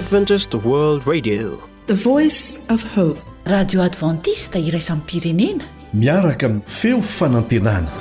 Adventist World Radio, the voice of hope. Radio Adventista iraisam pirenena miaraka amin'ny feo fanantenana.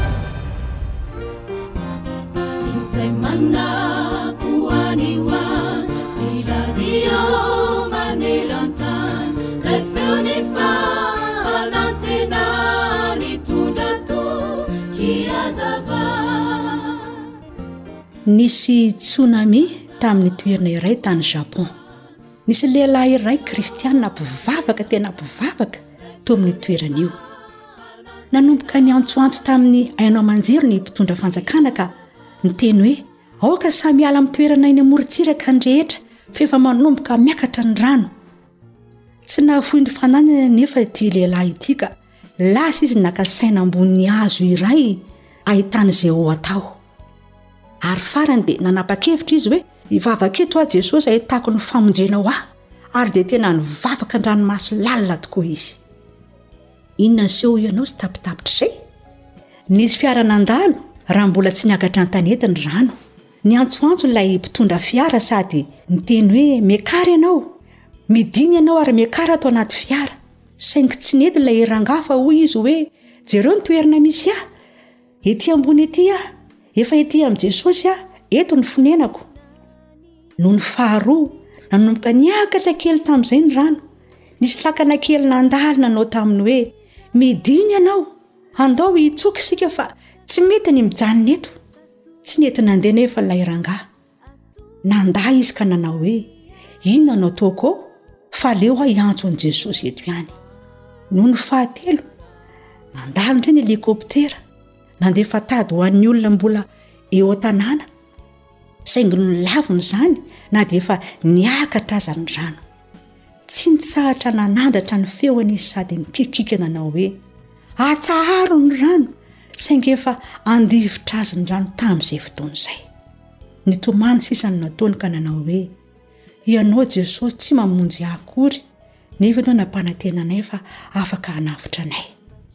Nisy tsunami tamin'ny toerana iray tany Japon. Nisy lehilahy iray kristianina mpivavaka tena mpivavaka to amin'ny toerana io. Nanomboka ny antsoantso tamin'ny ainao manjiro ny mpitondra fanjakana ka niteny hoe aoka samy miala amin'ny toerana eny amorontsiraka ny rehetra fa efa manomboka miakatra ny rano. Tsy nahafoy ny fananana nefa ity lehilahy ity ka lasa izy nakasaina ambony hazo iray ahitana izay ho atao. Ary farany dia nanapa-kevitra izy hoe hivavaka eto a Jesosy ahitako ny famonjena ho ahy, ary dia tena nivavaka an-dranomasy lalina tokoa izy. Inona seho ianao sy tapitapitra izay? Nisy fiara nandalo raha mbola tsy niakatra an-tanety ny rano. Ny antsoantso ilay mpitondra fiara sady niteny hoe miakara ianao, midiny ianao ary miakara atao anaty fiara. Saingy tsy nety ilay rangafa hoy izy hoe jereo ny toerana misy ahy, ety ambony ety ahy, efa ety amin'i Jesosy aho, eto ny fonenako. Noho ny faharoa nanomboka niakatra kely tamin'izay ny rano. Nisy lakana kely nandalo nanao taminy hoe midiny ianao, andao hitsoka isika fa tsy mety ny mijanona eto. Tsy nety nandeha nefa ilay rangaha. Nandà izy ka nanao hoe inona no ataoko ao? Fa aleo aho hiantso an'i Jesosy eto ihany. Noho ny fahatelo nandalo indray ny helikoptera nandefa tady ho an'ny olona mbola eo an-tanàna. Saingy ny lavony izany na dia efa niakatra aza ny rano. Tsy nitsahatra nanandratra ny feony izy sady mikikika nanao hoe atsaharo ny rano, saingy efa andivitra azy ny rano tamin'izay fotoana izay. Nitomany sisany nataony ka nanao hoe ianao Jesosy tsy mamonjy ahy akory, nefa ianao nampanantenanay fa afaka hanafitra anay.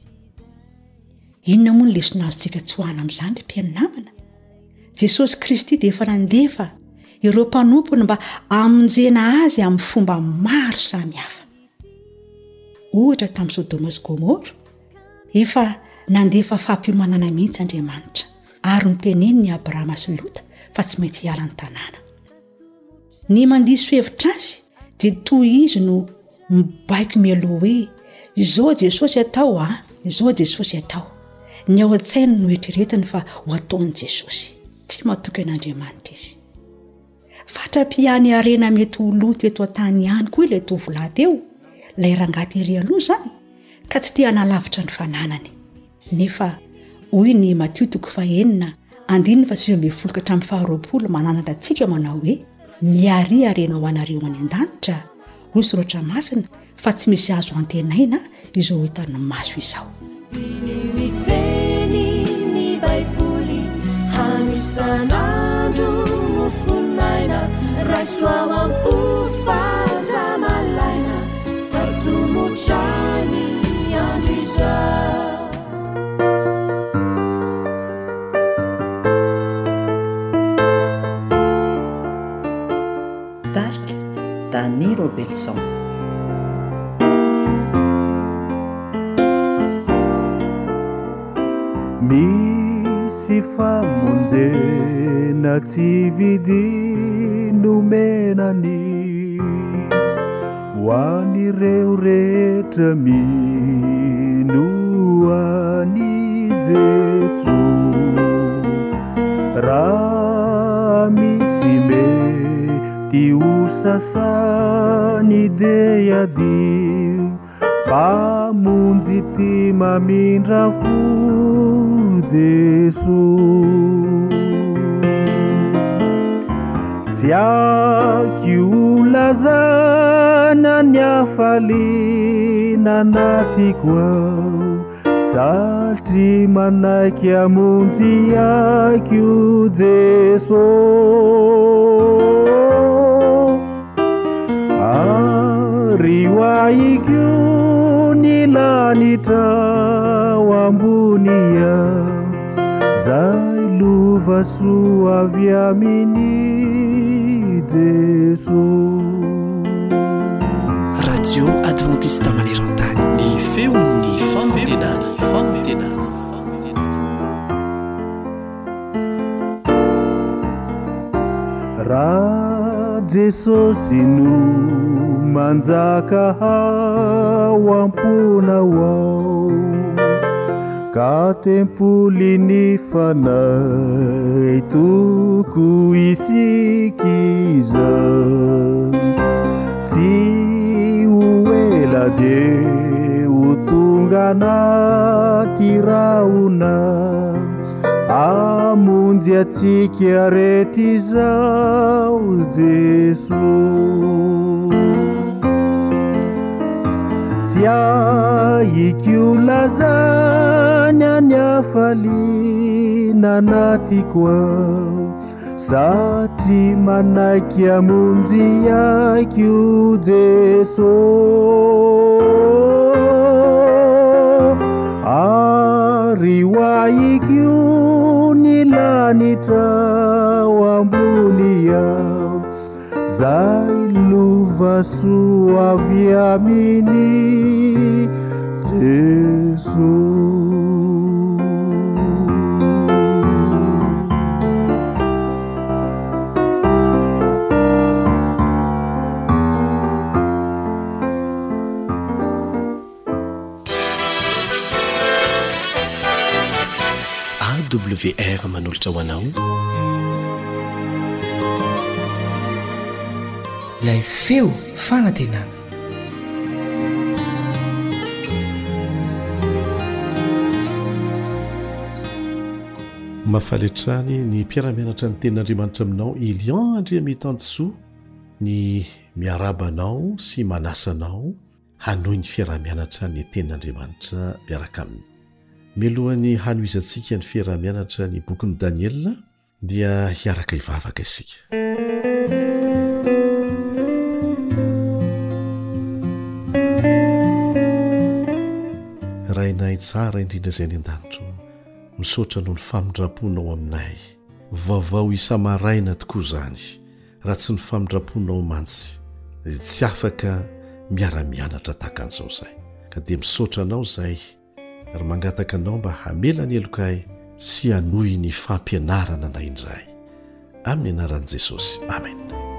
Inona moa ny lesona azontsika tsoahana amin'izany ry mpiara-namana? Jesosy Kristy dia efa nandefa ireo mpanompony mba hamonjena azy amin'ny fomba maro samihafa. Ohatra tamin'ny Sodoma sy Gomora, efa nandefa fampiomanana mihitsy Andriamanitra, ary niteneny ny Abrahama sy Lota fa tsy maintsy hiala ny tanàna. Ny mandiso hevitra azy dia toy izy no mibaiko mialoha hoe izao Jesosy atao izao Jesosy atao. Ny ao an-tsainy no eritreretiny fa ho ataon'i Jesosy. Tsy matoky an'Andriamanitra izy. Fatra-piany arena mety ho loto eto an-tany ihany koa ilay tovolahy teo, ilay rangahy ery aloha izany, ka tsy tia nalavitra ny fananany. Nefa hoy ny Mateo 9:1-20 mananatra antsika manao hoe miary arena ho anareo any an-danitra, hoy soratra masina, fa tsy misy azo antenaina izao hitan'ny maso izao. Sanandro mufunaina raswa pufa malaina fatumuchani andriza Dark Danny Robelson. Misy famonjena tsy vidy nomenany ho an'ireo rehetra mino ani Jesosy. Raha misy mety ho sasany dia adio, mpamonjy ty mamindra fo Jesosy. Tsy aky ho lazana ny hafaliana anatiko ao, satria manaiky hamonjy aky o Jesosy. Ary ho ahiko ny lanitra ao ambony ao, zay lova soa avy amin'ny Jesosy. Radio Adventiste Maneran-tany, ny feon'ny famtenana. Raha Jesosy no manjaka ao amponao ao, ka tempoly ny fanay toko isikiza, tsy ho ela de ho tonga anaty raona, amonjy atsika rehetra izao Jesosy. Tsy aiko lazany any afaliana anatiko ao, satria manaiky amonjy aiko Jesosy. Ary hoaiko ny lanitra ambony ao, zay lova soa avy aminy Jesosy. AWR manolotra ho anao ilay feo fanantenana. Mafaletrany ny mpiara-mianatra ny tenin'Andriamanitra aminao Elian Andriamitansoa, ny miarabanao sy manasanao hanohy ny fiara-mianatra ny tenin'Andriamanitra miaraka aminy. Mialohan'ny hanoizantsika ny fiara-mianatra ny bokin'i Daniela dia hiaraka hivavaka isika. Rainay tsara indrindra izay ny an-danitro, misaotra noho ny famindraponao aminay. Vaovao isa-maraina tokoa izany, raha tsy ny famindraponao mantsy dia tsy afaka miara-mianatra tahaka an'izao izay. Ka dia misaotra anao izay ary mangataka anao mba hamela ny elokay sy hanohy ny fampianarana na indray. Amin'ny anaran'i Jesosy. Amen.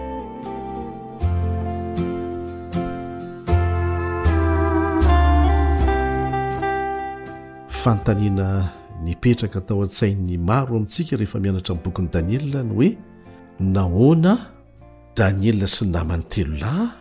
Fantaniana nipetraka tao an-tsain'ny maro amintsika rehefa mianatra amin'ny bokin'i Daniela ny hoe nahoana Daniela sy ny namany telo lahy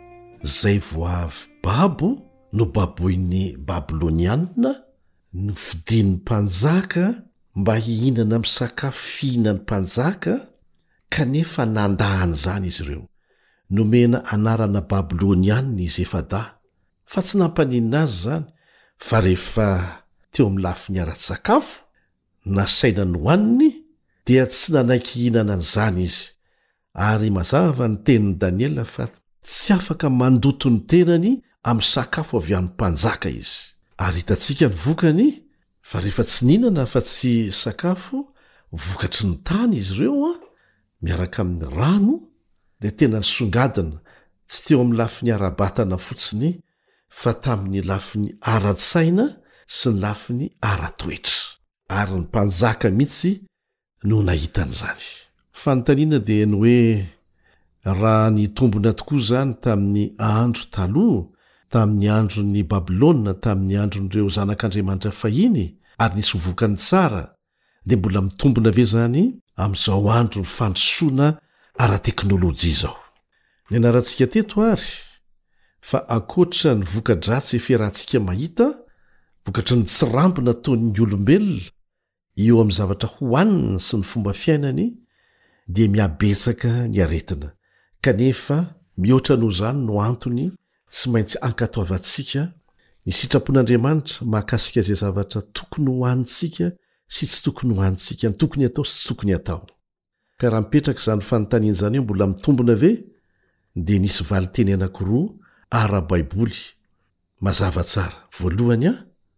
zay voavy babo no baboin'ny Babiloniana no fidian'ny mpanjaka mba hihinana amin'ny sakafo fihinan'ny mpanjaka, kanefa nandahany izany izy ireo. Nomena anarana Babiloniana izy efa da, fa tsy nampaninina azy izany, fa rehefa teo amin'ny lafiny ara-tsakafo nasaina ny hohaniny dia tsy nanaiky hihinana an'izany izy. Ary mazava ny tenin'i Daniela fa tsy afaka mandoto ny tenany amin'ny sakafo avy amin'ny mpanjaka izy. Ary hitantsika ny vokany, fa rehefa tsy nihinana fa tsy sakafo, vokatry ny tany izy ireo miaraka amin'ny rano, dia tena nisongadina tsy teo amin'ny lafiny ara-batana fotsiny, fa tamin'ny lafiny ara-tsaina sy ny lafiny ara-toetra. Ary ny mpanjaka mihitsy no nahitan'izany. Fanontaniana dia ny hoe raha nitombona tokoa izany tamin'ny andro taloha, tamin'ny andron'ny Babilôna, tamin'ny andron'ireo zanak'Andriamanitra fahiny, ary nisy vokany tsara, dia mbola mitombona ve zany amin'izao andro ny fandrosoana ara-teknôlôjia izao? Ny anarantsika teto ary, fa ankoatra ny voka-dratsy eferantsika mahita, vokatry ny tsirambo nataon'ny olombelona eo amin'ny zavatra hohaniny sy ny fomba fiainany, dia miabetsaka ny aretina. Kanefa mihoatra noho izany no antony tsy maintsy ankatoavantsika ny sitrapon'Andriamanitra mahakasika izay zavatra tokony hohanintsika sy tsy tokony hohanintsika, ny tokony atao sy tsy tokony atao. Ka raha mipetraka izany fanontaniana izany eo mbola mitombona ve? Dia nisy valiteny anankiroa ara-baiboly mazava tsara. Voalohany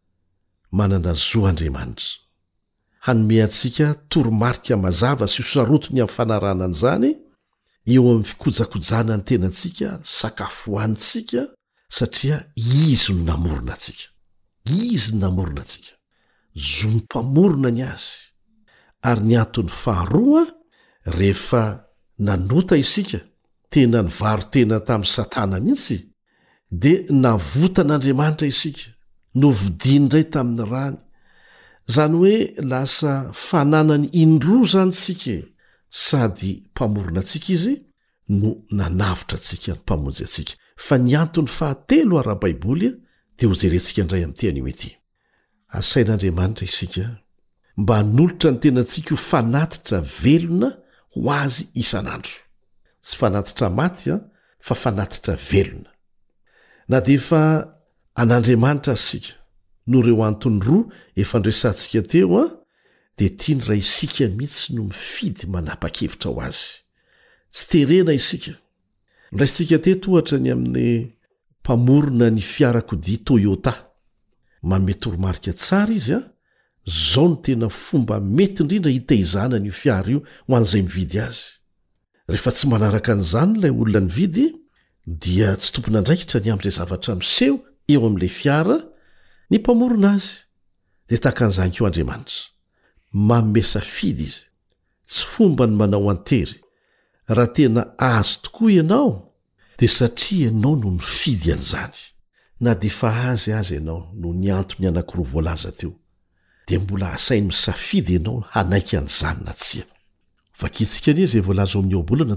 manana zo Andriamanitra, hanome antsika toromarika mazava sy hosarotony amin'ny fanarana an'izany, eo amin'ny fikojakojana ny tenantsika, sakafoanitsika, satria izy no namorona antsika. Izy no namorona antsika. Zo ny mpamorona ny azy. Ary ny antony faharoa, rehefa nanota isika, tena ny varo tena tamin'ny Satana mihitsy, dia navotan'Andriamanitra isika, novidiany indray tamin'ny rany. Zany hoe lasa fananany indroa zany tsika, sady mpamorona antsika izy no nanavitra antsika ny mpamonjy antsika. Fa ny antony fahatelo ara-Baiboly dia ho jerentsika indray amin'ity anio ity. Asain'Andriamanitra isika mba hanolotra ny tenantsika ho fanatitra velona ho azy isan'andro. Tsy fanatitra maty fa fanatitra velona. Na dia efa an'Andriamanitra isika no ireo antony roa efa andresantsika teo dia tiany raha isika mihitsy no mifidy manapa-kevitra ho azy. Tsy terena isika. Raisika teto ohatra ny amin'ny mpamorona ny fiarakodia Toyota. Manome toromarika tsara izy zao no tena fomba mety indrindra hitaizana io fiara io ho an'izay mividy azy. Rehefa tsy manaraka an'izany ilay olona nividy dia tsy tompon'andraikitra ny amin'izay zavatra miseho eo amin'ilay fiara ny mpamorona azy. Dia tahaka an'izany koa Andriamanitra. Manome safidy izy. Tsy fomba ny manao antery. Raha tena azo tokoa ianao dia satria ianao no mifidy an'izany. Na dia fa azy ianao no ny antony anankiroa voalaza teo, dia mbola asainy misafidy ianao hanaiky an'izany na tsia. Vakitsika anie izay voalaza ao amin'ny oabolana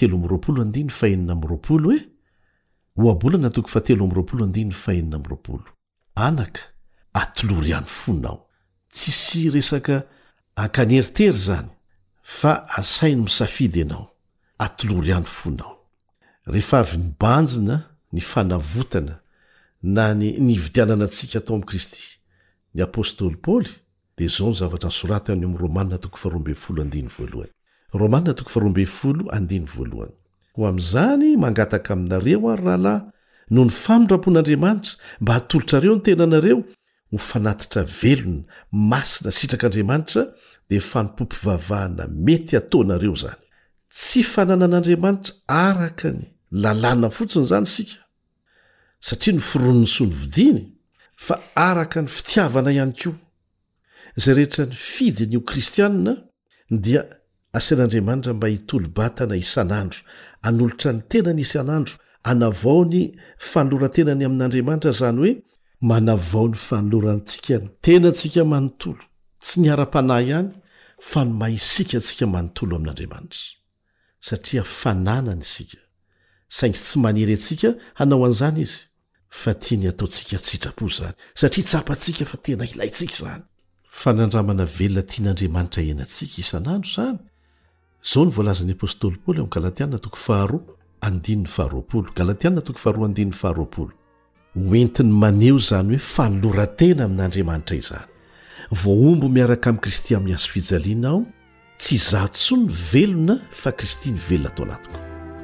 7:20 hoe oabolana 7:20 anaka atolory ihany fonao. Tsisy resaka ankaneritery zany, fa asainy misafidy ianao atolory ihany fonao. Rehefa avy nibanjina ny fanavotana na ny nividianana antsika tao amin'ny Kristy, ny apôstôly Paoly dia izao ny zavatra nisoratany amin'ny Romanina 12:1. Romanina 12:1. Ho amin'izany mangataka aminareo ary rahalahy no ny famindrapon'Andriamanitra mba hatolotrareo ny tenanareo ho fanatitra velona, masina sitrak'Andriamanitra dia fanompompivavahana mety ataonareo zany. Tsy fananan'Andriamanitra araka ny lalàna fotsiny zany sika, satria ny fironony sy ny vidiny, fa araka ny fitiavana ihany koa. Izay rehetra ny fidy ny ho kristianina dia asain'Andriamanitra mba hitolo-batana isan'andro, hanolotra ny tenany isan'andro, hanavao ny fanoloran-tenany amin'Andriamanitra, zany hoe manavao ny fanolorantsika ny tenantsika manontolo, tsy ny ara-panahy ihany fa ny mahisika antsika manontolo amin'Andriamanitra. Satria fananany isika, saingy tsy maniry antsika hanao an'izany izy, fa tiany ataontsika tsitrapo zany, satria tsapantsika fa tena ilaintsika zany. Fanandramana velona tian'Andriamanitra ianantsika isan'andro zany. Zao ny voalazan'ny apôstôly Paoly amin'ny Galatiana 2:20. Galatiana 2:20. Hoentiny maneho zany hoe fanoloran-tena amin'Andriamanitra izany. Voaombo miaraka amin'ny Kristy amin'ny hazo fijaliana aho, tsy izaho tsony velona fa Kristy ny velona atao anatiko.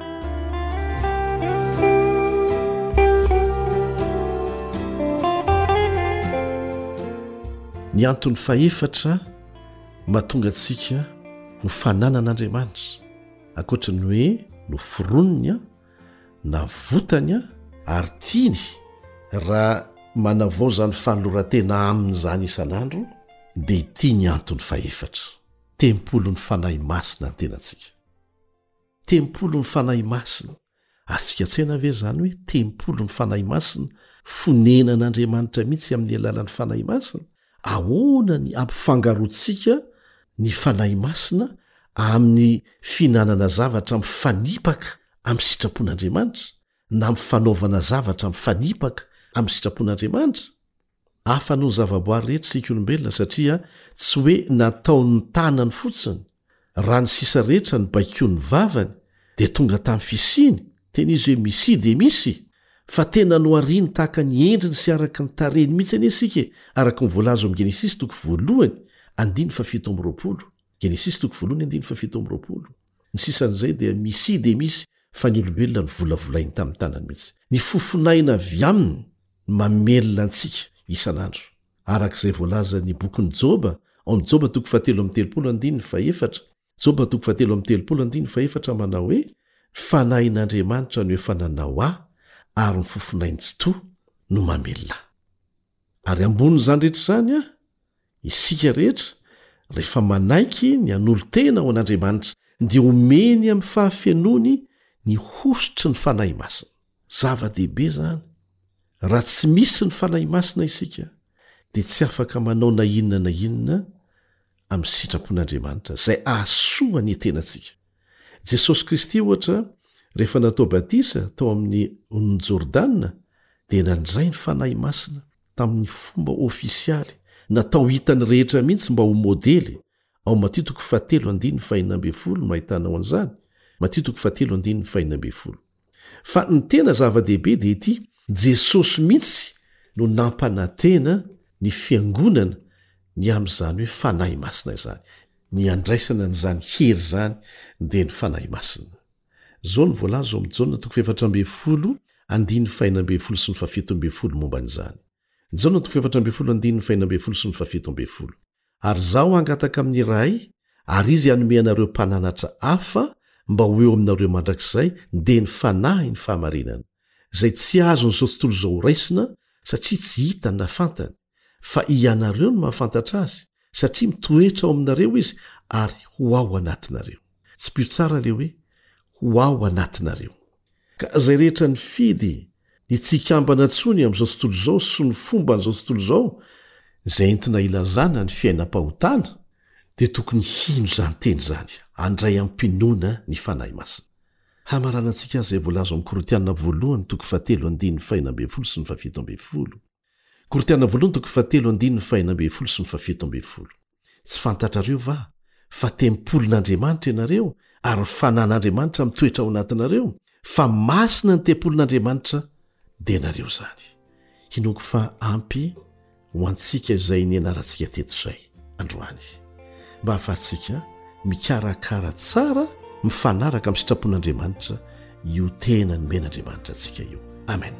Ny antony faefatra mahatonga antsika no fananan'Andriamanitra, ankoatra ny hoe no fironony na votany ary tiany raha manavao zany fanoloran-tena amin'izany isan'andro, dia ity ny antony faefatra: tempolo ny fanahy masina ny tenantsika. Tempolo ny fanahy masina. Azontsika tsaina ve zany hoe tempolo ny fanahy masina, fonenan'Andriamanitra mihitsy amin'ny alalan'ny fanahy masina? Ahoana ny ampifangaroantsika ny fanahy masina amin'ny finanana zavatra mifanipaka amin'ny sitrapon'Andriamanitra, na mifanaovana zavatra mifanipaka amin'ny sitrapon'Andriamanitra? Hafa noho ny zavaboary rehetra sika olombelona, satria tsy hoe nataony ny tanany fotsiny, raha ny sisa rehetra ny baikony vavany dia tonga tamin'ny fisiny, tena izy hoe misy dia misy, fa tena nohariny tahaka ny endriny sy araka ny tarehiny mihitsy anie sika, araka ny voalaza amin'ny Genesis 1:17. Genesis 1:17. Ny sisan'izay dia misy dia misy, fa ny olombelona ny volavolainy tamin'ny tanany mihitsy. Ny fofonaina avy aminy mamelona antsika isan'andro, arak'izay voalaza ny bokin'ny Joba ao amin'ny Joba 7:30. Joba 7:30 manao hoe: fanahin'andriamanitra no efa nanao ahy ary ny fofinainy tsy to no mamelona ary ambony zany rehetra zany a isika rehetra rehefa manaiky ny an'olo tena ao an'andriamanitra dia omeny amin'ny fahafenony ny hosotry ny fanahy masina zava-dehibe zany raha tsy misy ny fanahy masina isika dia tsy afaka manao na inona amin'ny sitrapon'andriamanitra izay ahasoa ny tenantsika. Jesosy Kristy ohatra rehefa natao batisa tao amin'ny on'ny Jordana dia nandray ny fanahy masina tamin'ny fomba ofisialy natao hitany rehetra mihitsy mba ho modely ao Mateo 7:5 no ahitanao an'izany. Mateo 7:5. Fa ny tena zava-dehibe dia ity Jesosy mihitsy no nampanantena ny fiangonana ny amin'izany hoe fanahy masina izany, ny andraisana n'izany hery zany dia ny fanahy masina. Zao ny voalaza ao amin'ny Jaona 4:5 sy 7 momba an'izany. Jaona 4:5 sy 7. Ary zaho hangataka amin'ny ray ary izy hanome anareo mpananatra hafa mba ho eo aminareo mandrakizay dia ny fanahy ny fahamarinana izay tsy azon'izao tontolo izao raisina satria tsy hitany na fantany, fa ianareo no mahafantatra azy satria mitoetra ao aminareo izy ary ho ao anatinareo. Tsy pio tsara le hoe ho ao anatinareo. Ka izay rehetra ny fidy ny tsikambana ntsony amin'izao tontolo izao sy ny fomba n'izao tontolo izao izay entina ilazana ny fiainam-pahotana dia tokony hino zany teny zany andray ampinoana ny fanahy masina. Hamaranantsika azy izay voalaza amin'ny Korintiana 1:7 sy 7. Korintiana 1:7 sy 7. Tsy fantatrareo va fa tempolon'Andriamanitra ianareo ary fanan'Andriamanitra mitoetra ao anatinareo, fa masina ny tempolon'Andriamanitra dia nareo zany. Hinoko fa ampy ho antsika izay nianarantsika teto izay androany mba hahafahantsika mikarakara tsara mifanaraka amin'ny sitrapon'Andriamanitra io tena ny men'Andriamanitra antsika io. Amen.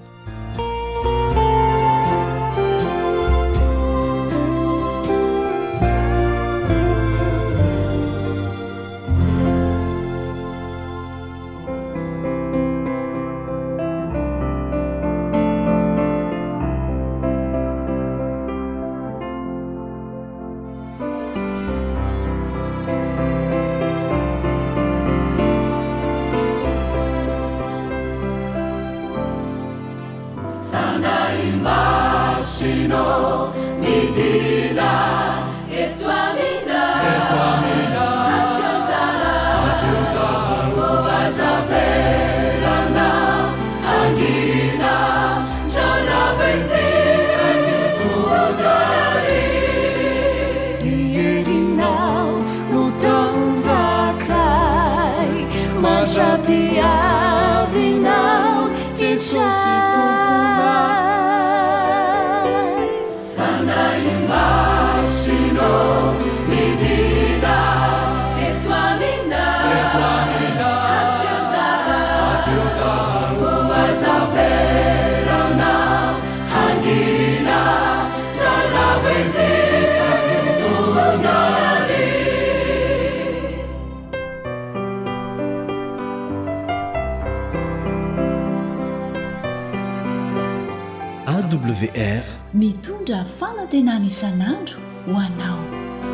AWR mitondra fanantenana isan'andro ho anao.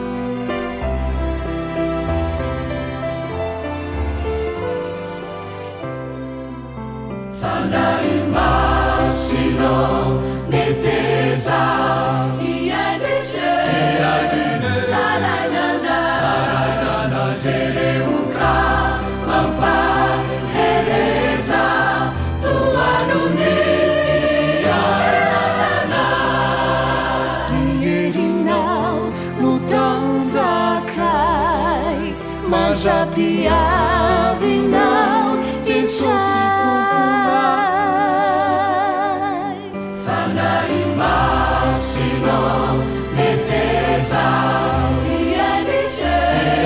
Fanahy masina meteza iadeshe tarainana tereuka mampahereza tuanuni Majapiavinao Jesosy tomponay Fanahy masina meteza iadeshe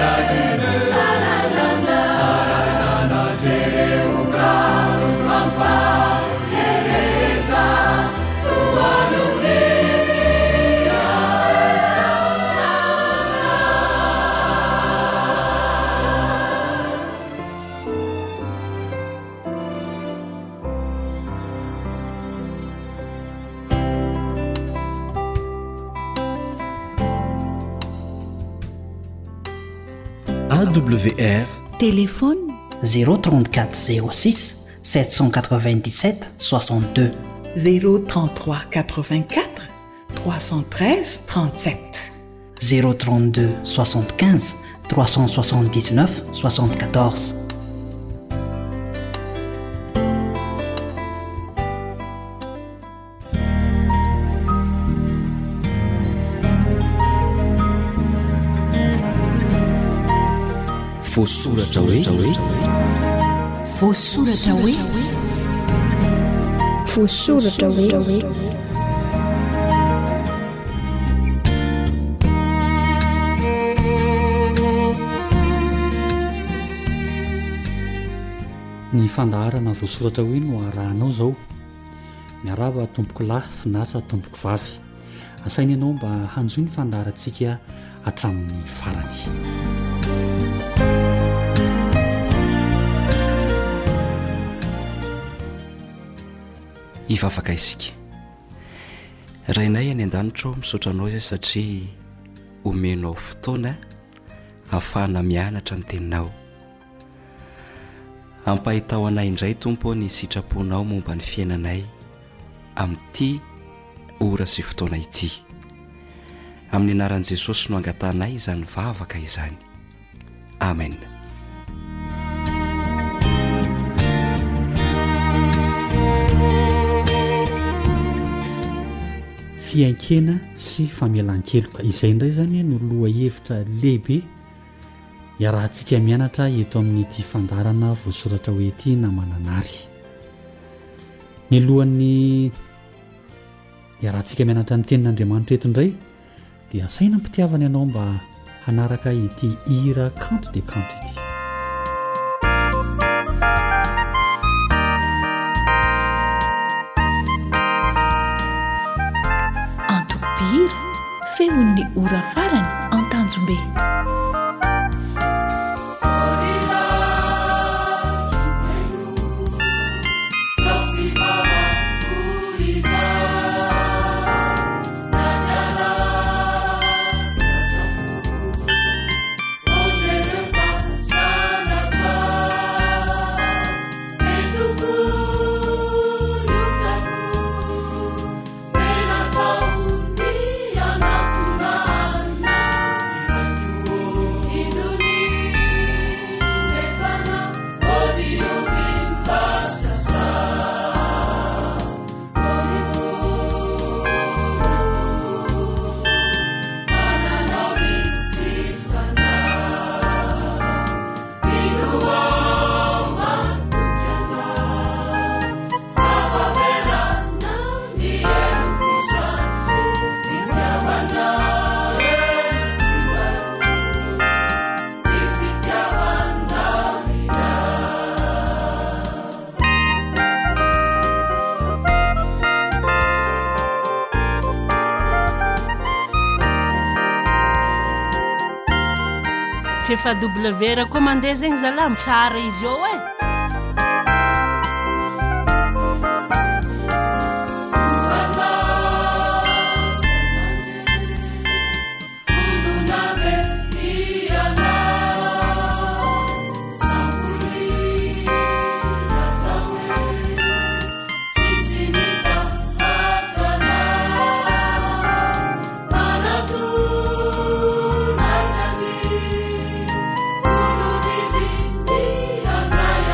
tarainana tereuka mampahereza tuanuni AWR. Téléphone 034 06 797 62 033 84 313 37 032 75 379 74. Voasoratra hoe voasoratra hoe voasoratra hoe ny fandaharana voasoratra hoe no arahanao zao miaraba tompoko lahy finatra tompoko vavy asainy ianao mba hanjoy ny fandaharantsika hatramin'ny farany. Ivavaka isika rainay any an-danitro misaotranao izay satria omenao fotoana ahafahana mianatra ny teninao. Ampahitao anay indray tompo ny sitraponao momba ny fiainanay amin'ity ora sy fotoana ity. Amin'ny anaran'i Jesosy no angatanay izany vavaka izany. Amen. Fiankena sy famelan-keloka izay indray zany no loha hevitra lehibe iarahantsika mianatra eto amin'ity fandarana voasoratra hoe ity namananary. Ny lohan'ny iarahantsika mianatra ny tenin'Andriamanitra eto indray dia asaina mpitiavana ianao mba hanaraka ity hira canto de canto ity. Antoko-pihira feon'ny ora farany an-Tanjombe. Efa W ra koa mandeha zegny zala tsara izy eo e. Andrai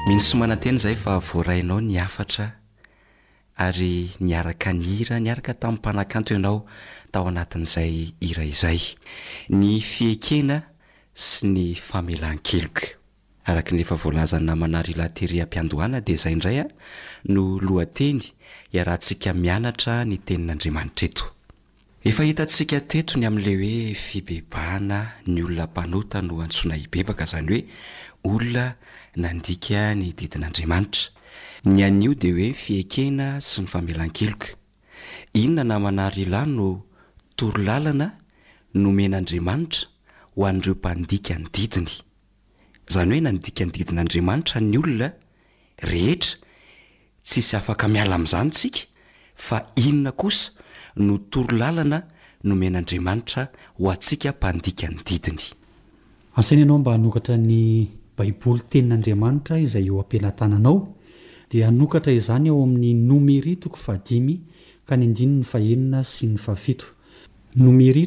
minsy mananteny zay fa voarainao ny afatra ary niaraka nihira niaraka tamin'ny mpanakanto ianao tao anatin'izay hira izay ny fiekena sy ny famelan-keloka araka ny efa voalazany namana Rylatery am-piandohana dia izay indray no lohateny iarahantsika mianatra ny tenin'Andriamanitra eto. Efa hitantsika teto ny amin'ilay hoe fibebahana ny olona mpanota no antsoina hibebaka, izany hoe olona nandika ny didin'Andriamanitra. Ny an'io dia hoe fiekena sy ny famelan-keloka. Inona namana Ryla no torolalana nomen'Andriamanitra ho an'ireo mpandika ny didiny. Izany hoe nandika ny didin'Andriamanitra ny olona rehetra, tsisy afaka miala amin'izany tsika, fa inona kosa no torolalana nomen'Andriamanitra ho antsika mpandika ny didiny. Asaina ianao mba hanokatra ny Baiboly tenin'Andriamanitra izay eo am-pelantananao dia hanokatra izany ao amin'ny Nomery 5 ka ny 5 sy ny 7. Nomery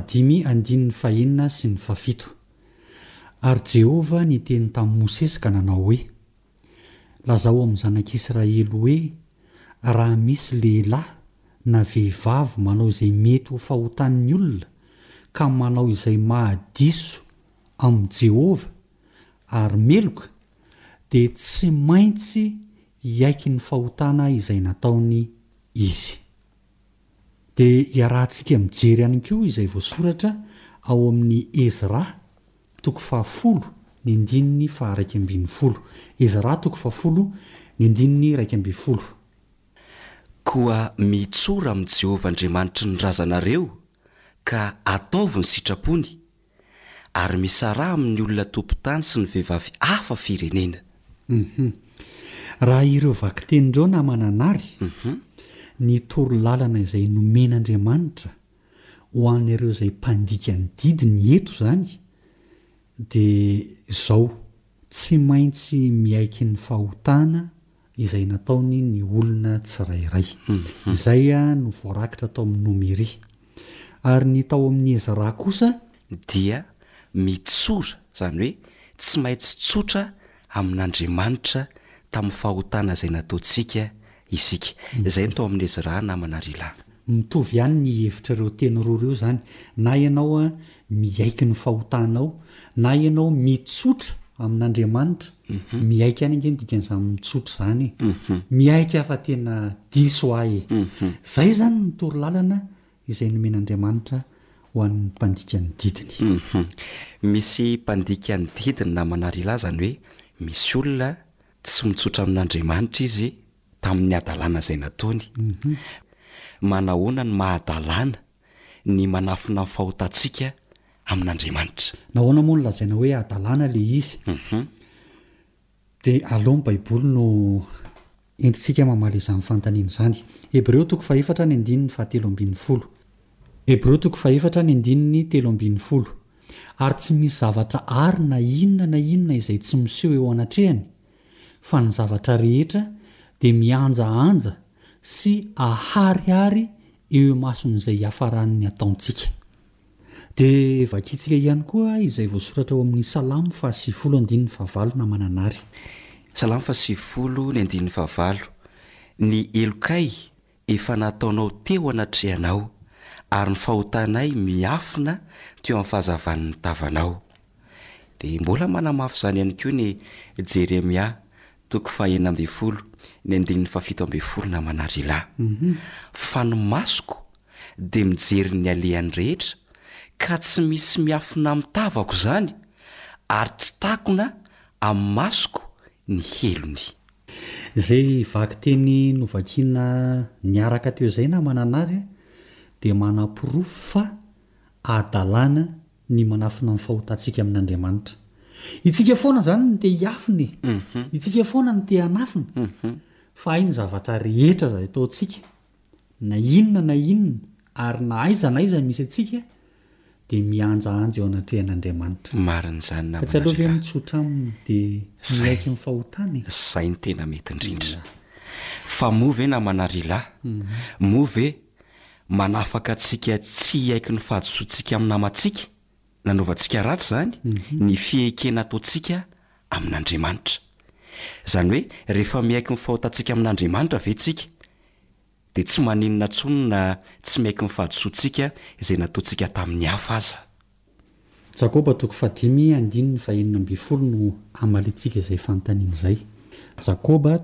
5 sy ny 7. Ary Jehova niteny tamin'i Mosesy ka nanao hoe: lazao amin'ny zanak'Israely hoe raha misy lehilahy na vehivavy manao izay mety ho fahotan'ny olona ka manao izay mahadiso amin'ny Jehova ary meloka, dia tsy maintsy hiaiky ny fahotana izay nataony izy. Dia iarahantsika mijery ihany koa izay voasoratra ao amin'ny Ezra 10 ny 112. Ezra 10 ny 112. Koa mitsora amin'ny Jehovah Andriamanitra ny razanareo ka ataovy ny sitrapony, ary misara amin'ny olona tompon-tany sy ny vehivavy hafa firenena. Raha ireo vaky tenindreo namana anary ny torolalana izay nomen'Andriamanitra ho an'ireo izay mpandika ny didiny eto zany, dia izao tsy maintsy miaiky ny fahotana izay nataony ny olona tsirairay. Izay no voarakitra tao amin'ny Nomery. Ary ny tao amin'ny Ezra kosa dia mitsora, izany hoe tsy maintsy tsotra amin'Andriamanitra tamin'ny fahotana izay nataontsika isika. Izay no tao amin'ny Ezra namana Ryla. Mitovy ihany ny hevitra ireo teny roa ireo zany, na ianao miaiky ny fahotanao, na ianao mitsotra amin'Andriamanitra, miaiky ihany angeny dikan'izany mitsotra zany, miaiky afa tena diso ahy. Zay zany ny torolalana izay nomen'Andriamanitra ho an'ny mpandika ny didiny. Misy mpandika ny didiny namana Ryla, zany hoe misy olona tsy mitsotra amin'Andriamanitra izy tamin'ny adalana izay nataony. Manahoana ny mahadalana ny manafina ny fahotantsika amin'Andriamanitra. Nahoana moa no lazaina hoe adalana le izy? Dia aleo ny Baiboly no entintsika mamaly izany fanontaniana izany. Hebreo 4:17. Hebreo 4:17. Ary tsy misy zavatra ary na inona izay tsy miseho eo anatrehany, fa ny zavatra rehetra dia mianjaanja sy aharihary eo mason'izay hafaran'ny ataontsika. Dia vakitsika ihany koa izay voasoratra ao amin'ny Salamo 80:9 namana anary. Salamo 80:9. Ny elokay efa nataonao teo anatrehanao, ary ny fahotanay miafina teo amin'ny fahazavan'ny tavanao. Dia mbola manamafy izany ihany koa ny Jeremia 9:7 ny 7 namana Ryla. Fa ny masoko dia mijery ny alehan'ny rehetra, ka tsy misy miafina mitavako izany, ary tsy takona amin'ny masoko ny helony. Izay vaky teny novakiana niaraka teo izay namana anary dia manam-pirofo fa adalana ny manafina ny fahotantsika amin'Andriamanitra. Itsika foana zany ny te hiafina, itsika foana ny te hanafina, fa hay ny zavatra rehetra izay ataontsika, na inona ary na aiza misy atsika, dia mianjaanja eo anatrehan'Andriamanitra. Marin'izany namana Ryla. Fa tsy aleo ve mitsotra aminy dia miaiky ny fahotany? Izay ny tena mety indrindra. Fa moa ve namana Ryla? Moa ve manafaka atsika tsy hiaiky ny fahadisoantsika amin'ny namantsika, nanaovantsika ratsy zany, ny fiekena ataontsika amin'Andriamanitra? Zany hoe rehefa miaiky ny fahotantsika amin'Andriamanitra vetsika dia tsy maninona tsony na tsy maiky ny fahadisoantsika izay nataontsika tamin'ny hafa aza. Jakoba 5:1-20 no amalintsika izay fanontaniana izay. Jakoba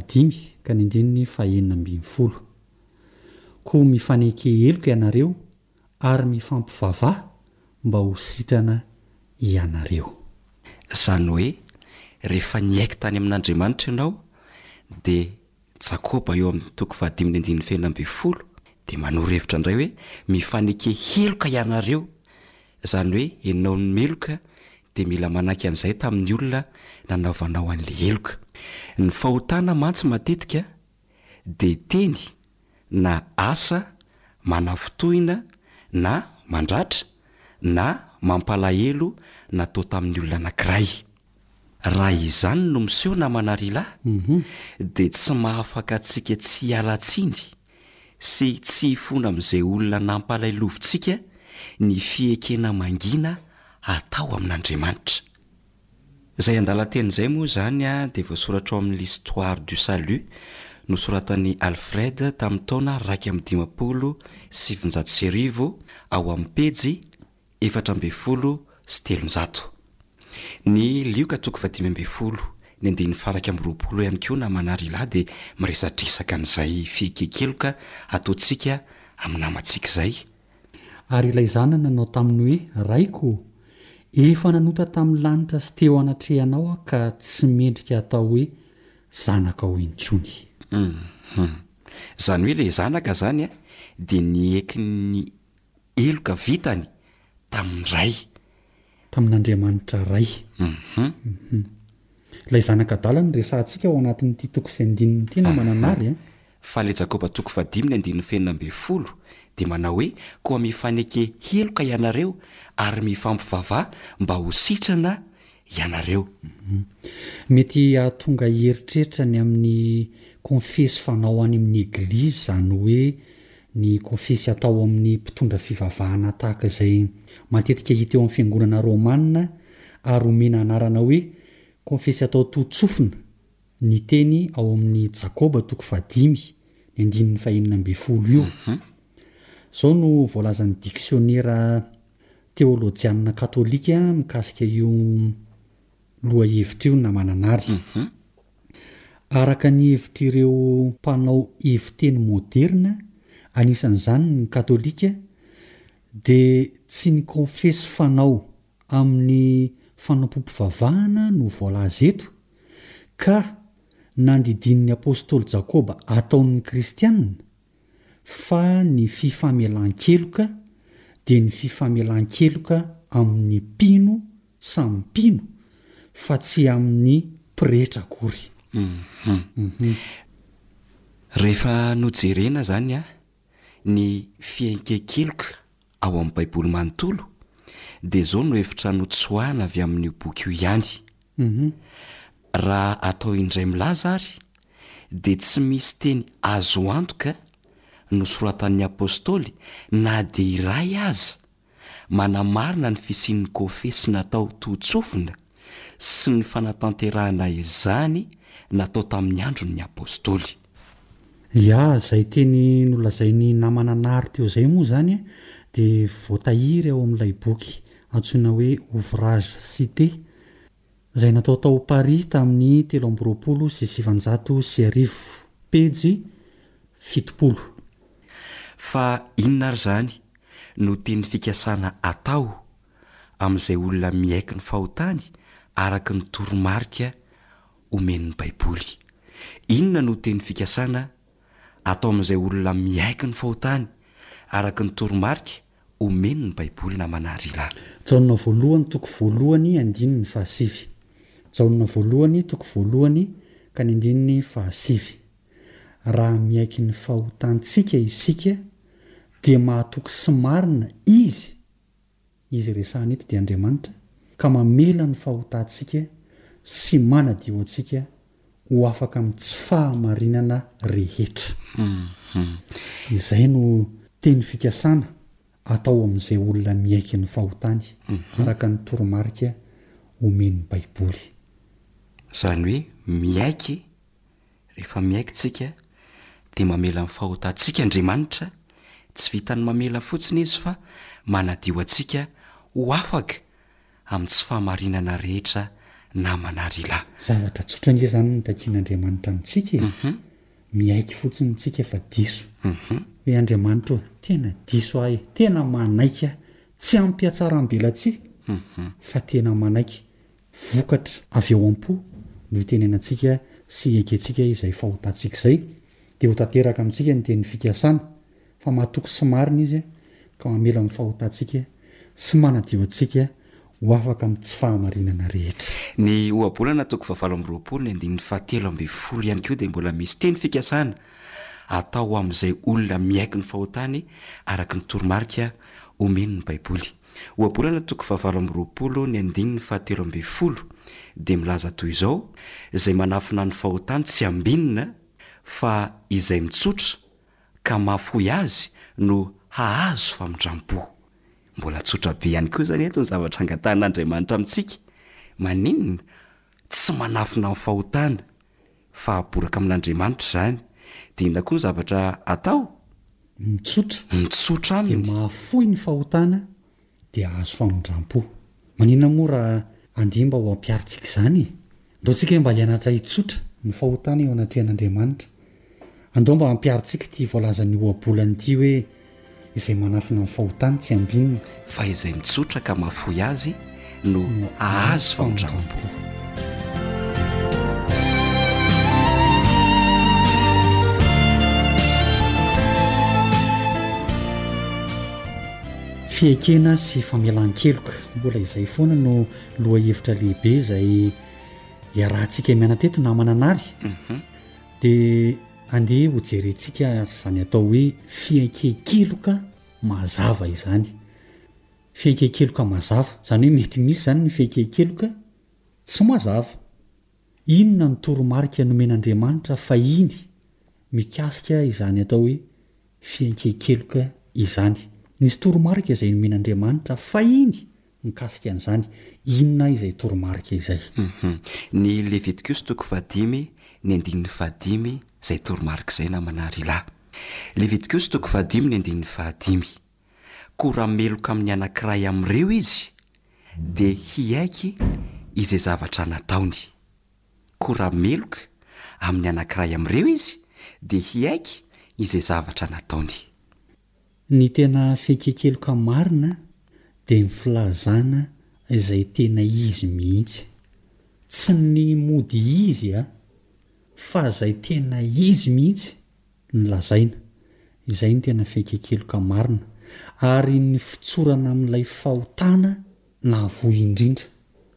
5:1-20. Koa mifaneke heloka ianareo ary mifampivavah mba ho sitrana ianareo. Zany hoe rehefa niaiky tany amin'Andriamanitra ianao dia Jakoba eo amin'ny 5:1-20 dia manoro-hevitra indray hoe mifaneke heloka ianareo. Zany hoe ianao ny meloka dia mila manaky an'izay tamin'ny olona nanaovanao an'ilay heloka. Ny fahotana mantsy matetika dia teny na asa manafitohina na mandratra na mampalahelo natao tamin'ny olona anankiray. Raha izany no miseho namanarylahy dia tsy mahafaka antsika tsy hialatsiny sy tsy hifona amin'izay olona nampalailovintsika ny fiekena mangina atao amin'Andriamanitra. Izay andalan-teny izay moa zany dia voasoratra ao amin'ny l'histoire du salut nosoratan'i Alfred tamin'ny taona 250 ao amin'ny pejy 413. Ny Lioka 5:12 ny andiny faraka amin'ny 20 ihany koa namanarylahy dia miresadresaka an'izay fiekekeloka ataontsika amin'ny namantsika izay. Ary ilay zana nanao taminy hoe raiko efa nanota tamin'ny lanitra sy teo anatrehanao ka tsy mendrika atao hoe zanaka ho intsony. Zany hoe ilay zanaka zany dia nieky ny eloka vitany tamin'ny ray, tamin'Andriamanitra ray. Ilay zanaka dala ny resantsika ao anatin'ity toko sy andininy ity na mananary. Fa le Jakoba 5:1-20 dia manao hoe koa mifaneke heloka ianareo ary mifampivavah mba ho sitrana ianareo. Mety ahatonga heritreritra ny amin'ny konfesy fanao any amin'ny eglizy, zany hoe ny konfesy atao amin'ny mpitondra fivavahana tahaka izay matetika hita eo amin'ny fiangonana romanina ary omena anarana hoe konfesy atao totsofina ny teny ao amin'ny Jakoba 5:1-20 io. Zao no voalazan'ny diksionera teolojianina katolika mikasika io loha hevitra io na mananary. Araka ny hevitr'ireo mpanao heviteny moderna, anisan'izany ny katolika, dia tsy ny konfesy fanao amin'ny fanampom-pivavahana no voalaza eto, ka nandidin'ny apôstôly Jakoba ataon'ny kristianina, fa ny fifamelan-keloka dia ny fifamelan-keloka amin'ny mpino samy mpino fa tsy amin'ny pretra akory. Rehefa nojerena zany ny fienkekeloka ao amin'ny baiboly manontolo dia zao no hevitra notsoahana avy amin'io boky io ihany. Raha atao indray milaza ary dia tsy misy teny azo antoka nosoratan'ny apôstôly na dia iray aza manamarina ny fisian'ny konfesy natao totsofina sy ny fanatanterahana izany natao tamin'ny andron'ny apôstôly. Ya, zay teny nolazainy namananary teo zay moa zany dia voatahiry ao amin'ilay boky antsoina hoe ouvrage cité, izay natao tao Paris tamin'ny 1790 pejy 70. Fa inona ary zany no teny fikasana atao amin'izay olona miaiky ny fahotany araka ny toromarika omen'ny baiboly? Inona no teny fikasana atao amin'izay olona miaiky ny fahotany araka ny toromarika omen'ny baiboly na manarila? Jaonina voalohany toko voalohany andininy 7. Jaonina voalohany toko voalohany ka ny andininy 7. Raha miaiky ny fahotantsika isika dia mahatoky sy marina izy resahana eto dia Andriamanitra, ka mamela ny fahotantsika sy manadio antsika ho afaka amin'ny tsy fahamarinana rehetra. Izay no teny fikasana atao amin'izay olona miaiky ny fahotany araka ny toromarika omen'ny baiboly. Zany hoe miaiky rehefa miaikytsika dia mamela amin'ny fahotantsika Andriamanitra tsy vitany mamela fotsiny izy fa manadio antsika ho afaka amin'ny tsy fahamarinana rehetra namana rylahy. Zavatra tsotra nge zany nitakian'Andriamanitra amintsika miaiky fotsiny tsika fa diso hoe Andriamanitra tena diso ahy tena manaika tsy ampiatsaram-belatsia fa tena manaiky vokatra avy eo am-po no itenenantsika sy eketsika izay fahotantsika izay dia ho tanteraka amintsika ny teny fikasana fa mahatoky sy marina izy ka mamela amin'ny fahotantsika sy manadio antsika ho afaka amin'ny tsy fahamarinana rehetra. Ny ohabolana toko 720 ny andininy 720 ihany koa dia mbola misy teny fikasana atao amin'izay olona miaiky ny fahotany araka ny toromarika omeny ny baiboly. Ohabolana toko 720 ny andininy 720 dia milaza toy izao: izay manafina ny fahotany tsy ambinina fa izay mitsotra ka mahafoy azy no hahazo famindram-po. Mbola tsotra be ihany koa zany eto ny zavatra angatan'Andriamanitra amintsika. Maninona? Tsy manafina ny fahotana fa aboraka amin'Andriamanitra zany. Dia inona koa ny zavatra atao? Mitsotra aminy. Dia mahafoy ny fahotana dia ahazo famindram-po. Maninona moa raha andimba ho ampiaritsika izany? Ndao tsika mba hianatra hitsotra ny fahotana eo anatrehan'Andriamanitra. Andao mba ampiaritsika ity voalazan'ny ohabolana ity hoe izay manafina ny fahotany tsy ambinina fa izay mitsotra ka mahafoy azy no ahazo famindram-po. Fiekena sy famelan-keloka mbola izay foana no loha hevitra lehibe izay iarahantsika mianatra eto namana nary dia andeha ho jerentsika zany atao hoe fiaikekeloka mazava izany. Fiaikekeloka mazava zany hoe mety misy zany ny fiaikekeloka tsy mazava. Inona ny toromarika nomen'Andriamanitra fa iny mikasika izany atao hoe fiaikekeloka izany? Nisy toromarika izay nomen'Andriamanitra fa iny mikasika an'izany. Inona izay toromarika izay? Ny Levitikos toko 5 ny andininy 5 izay toromarika izay namana rylahy. Levitikos toko 5 ny andininy 5: koa meloka amin'ny anankiray amin'ireo izy dia hiaiky izay zavatra nataony. Koa meloka amin'ny anankiray amin'ireo izy dia hiaiky izay zavatra nataony. Ny tena fiaikekeloka marina dia ny filazana izay tena izy mihitsy, tsy ny mody izy fa izay tena izy mihitsy ny lazaina. Izay ny tena fiaikekeloka marina ary ny fitsorana amin'ilay fahotana na voy indrindra.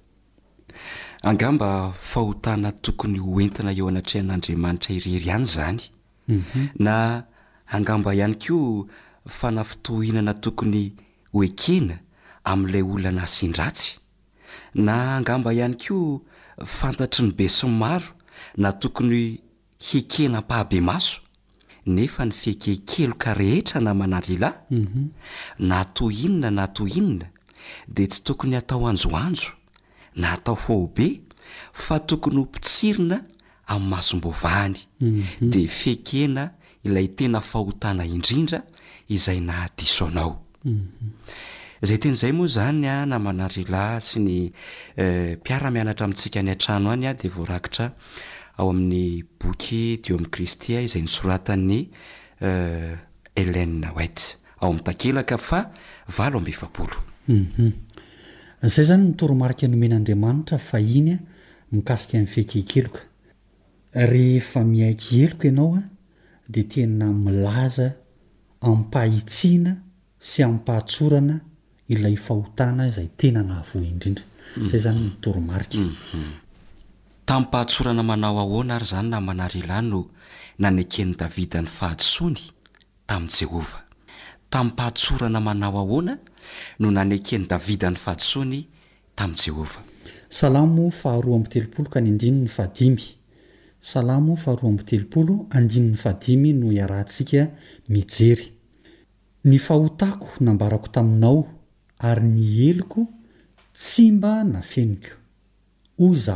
Angamba fahotana tokony hoentina eo anatrehan'Andriamanitra irery ihany zany. Na angamba ihany koa fanafitohinana tokony hoekena amin'ilay olana asin-dratsy. Na angamba ihany koa fantatry ny be sy maro na tokony hikenam-pahabe maso. Nefa ny fiaikekeloka rehetra namana rylahy na toy inona dia tsy tokony atao anjoanjo na atao fohobe fa tokony ho pitsirina amin'ny masom-bovahany. Dia fiekena ilay tena fahotana indrindra izay nahadiso anao. Izay teny izay moa zany namana rylahy sy ny mpiara-mianatra amintsika any an-trano any dia voarakitra ao amin'ny boky Dieu homme Christi izay nisoratan'ny Ellen White ao amin'ny takelaka fa 720. Izay zany ny toromarika nomen'Andriamanitra fa iny mikasika amin'ny fiaikekeloka. Rehefa miaiky eloka ianao dia tena milaza ampahitsiana sy ampatsorana ilay fahotana izay tena nahavoy indrindra. Izay zany ny toromarika. Tampatsorana manao ahoana ary zany namana rylahy no naneken'i Davida ny fahadisoany tamin'i Jehova. Tampatsorana manao ahoana no naneken'i Davida ny fahadisoany tamin'i Jehova. Salamo 2:30 ka ny 5. Salamo 2:30 5 no iarahantsika mijery. Ny fahotako nambarako taminao ary ny eloko tsy mba nafeniko. Hoy zaho,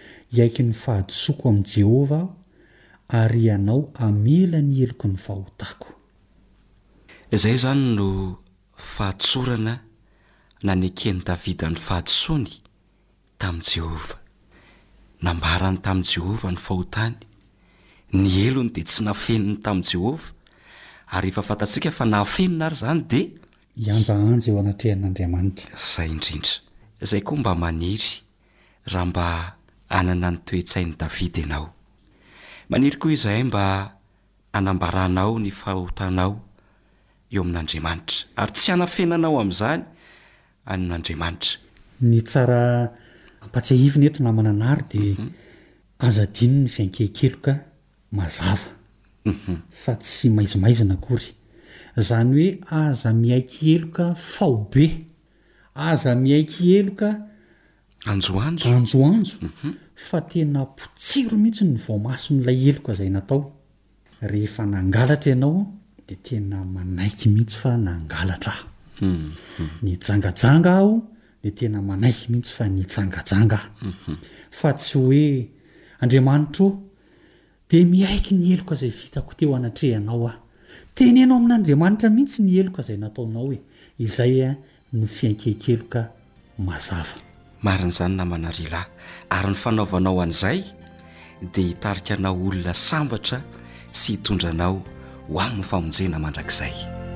iaiky ny fahadisoko amin'i Jehova aho ary ianao amela ny heloko ny fahotako. Izay zany no fahatsorana nanekeny Davida ny fahadisoany tamin'i Jehova. Nambarany tamin'i Jehova ny fahotany, ny elony dia tsy nafeniny tamin'i Jehova, ary efa fantatsika fa nafenina ary zany dia ianjaanja eo anatrehan'Andriamanitra. Zay indrindra. Izay koa mba maniry raha mba anana ny toe-tsain'i Davida ianao. Maniry koa izahay mba anambaranao ny fahotanao eo amin'Andriamanitra, ary tsy hanafenanao amin'izany amin'Andriamanitra. Ny tsara ampatsiahivina eto namana anary dia azadiny ny fiankehikeloka mazava fa tsy maizimaizina akory. Zany hoe aza miaiky heloka faobe, aza miaiky heloka anjoanjo fa tena potsiro mihitsy ny voamason'ilay heloka izay natao. Rehefa nangalatra ianao dia tena manaiky mihitsy fa nangalatra. Ny jangajanga aho dia tena manaiky mihitsy fa nijangajanga. Fa tsy hoe Andriamanitra dia miaiky ny heloka izay vitako teo anatrehanao aho. Tenenao amin'Andriamanitra mihitsy ny heloka izay nataonao izay no fiankehikeloka mazava. Marin'izany namana Rila, ary ny fanaovanao an'izay dia hitarikanao olona sambatra sy hitondranao ho amin'ny famonjena mandrakizay.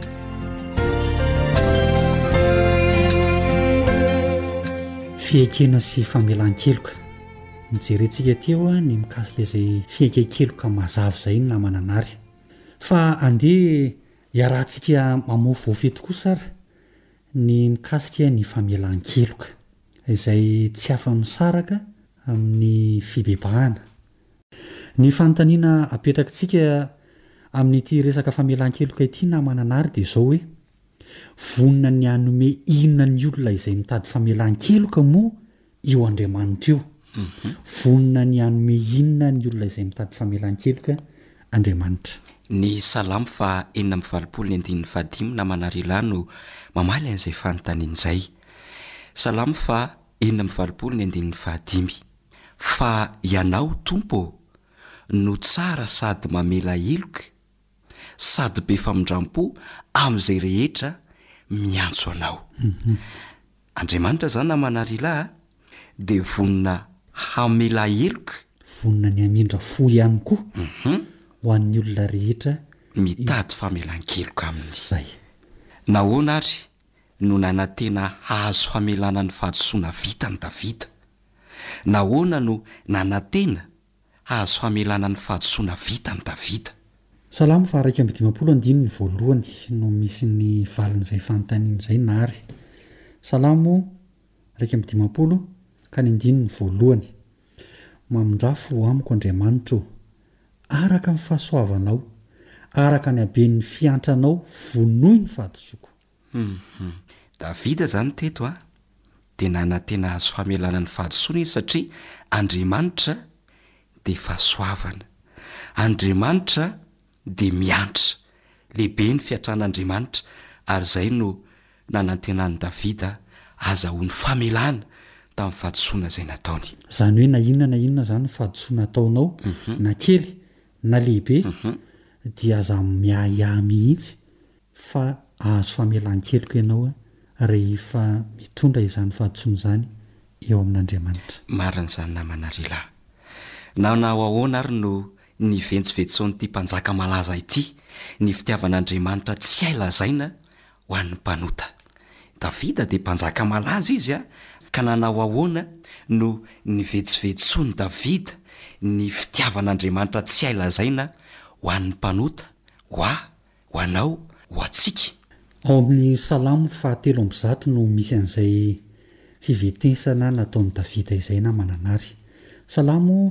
Fiaikena sy famelan-keloka. Mijerentsika teo ny mikasika izay fiankehikeloka mazava izay ny namana anary. Fa andeha hiarahantsika mamoafofy eto kosa ary ny mikasika ny famelan-keloka izay tsy afa-misaraka amin'ny fibebahana. Ny fanontaniana apetrakitsika amin'ity resaka famelan-keloka ity namana anary dia izao hoe vonina ny hanome inona ny olona izay mitady famelan-keloka moa io Andriamanitra io. Vonina ny hanome inona ny olona izay mitady famelan-keloka Andriamanitra. Ny Salamo fa 4:5 namana Rila no mamaly an'izay fanontaniana izay. Salamo fa 4:5 fa ianao Tompo no tsara sady mamela heloka sady be famindram-po amin'izay rehetra miantso anao. Andriamanitra zany namana Rila dia vonina hamela heloka, vonina ny hamindra fo ihany koa ho an'ny olona rehetra mitady famelan-keloka amin'izay. Nahoana ary no nanantena hahazo famelana ny fahadisoana vita ny Davida? Nahoana no nanantena hahazo famelana ny fahadisoana vita ny Davida? Salamo fa 1:5 no misy ny valin'izay fanontaniana izay nary. Salamo 1:5 ka ny 1:1. Mamindrafo amiko Andriamanitra, araka ny fahasoavanao, araka ny haben'ny fiantranao, vonoy ny fahadisoko. Davida zany teto dia nanantena hazo famelana ny fahadisoana izy satria Andriamanitra dia fahasoavana. Andriamanitra dia miantra. Lehibe ny fiatran'Andriamanitra ary izay no nanantenan'i Davida azahoany famelana tamin'ny fahadisoana izay nataony. Zany hoe na inona zany ny fahadisoana ataonao, na kely na lehibe, dia aza miahiahy mihitsy fa ahazo famelan-keloka ianao rehefa mitondra izany fahadisoana izany eo amin'Andriamanitra. Marin'izany namana Rila. Nanao ahoana ary no niventsiventsoan'ity mpanjaka malaza ity ny fitiavan'Andriamanitra tsy hailazaina ho an'ny mpanota. Davida dia mpanjaka malaza izy ka nanao ahoana no nivetsivetsony Davida ny fitiavan'Andriamanitra tsy hailazaina ho an'ny mpanota, ho anao, ho atsika. Ao amin'ny Salamo 3:1 no misy an'izay fivetesana nataon'i Davida izay namana anary. Salamo